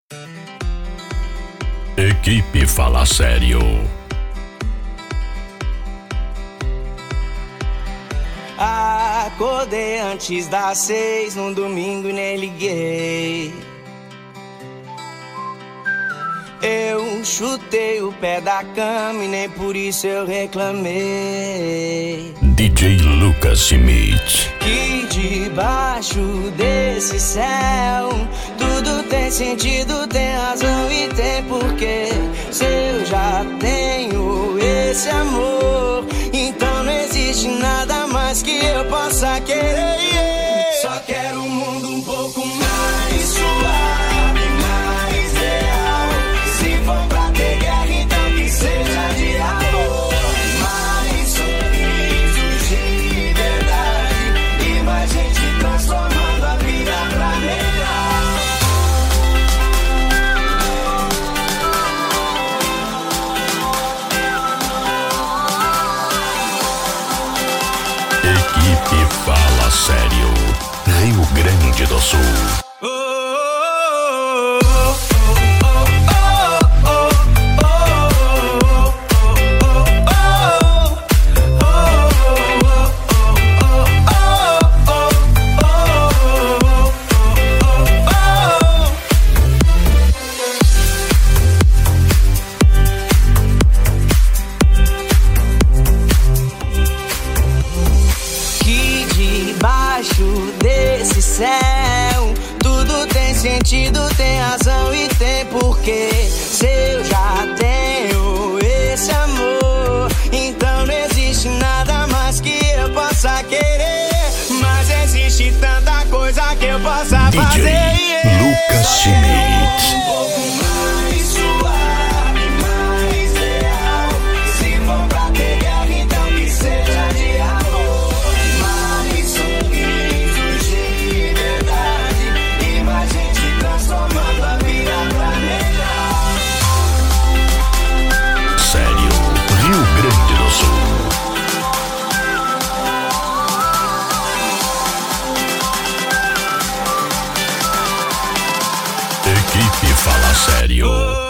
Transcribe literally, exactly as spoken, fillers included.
Equipe Fala Sério. Acordei antes das seis num domingo e nem liguei. Eu chutei o pé da cama e nem por isso eu reclamei. D J Lucas Schmidt. Que debaixo desse céu tudo tem sentido, tem razão e tem porquê. Se eu já tenho esse amor, então não existe nada mais que eu possa querer. Só quero um mundo um pouco mais suave, mais real. Se for pra ter guerra, então que seja de amor. Mais sorrisos de verdade e mais gente transformando a vida pra melhor. Equipe Fala Sério. Rio Grande do Sul. Debaixo desse céu tudo tem sentido, tem razão e tem porquê. Se eu já tenho esse amor, então não existe nada mais que eu possa querer. Mas existe tanta coisa que eu possa D J fazer. Lucas Schmidt. Um pouco mais suave, mais real. Se for pra ter guerra, então que seja de amor. Mais sorrisos de verdade e mais gente transformando a vida pra melhor. Sério, Rio Grande do Sul. Equipe Fala Sério.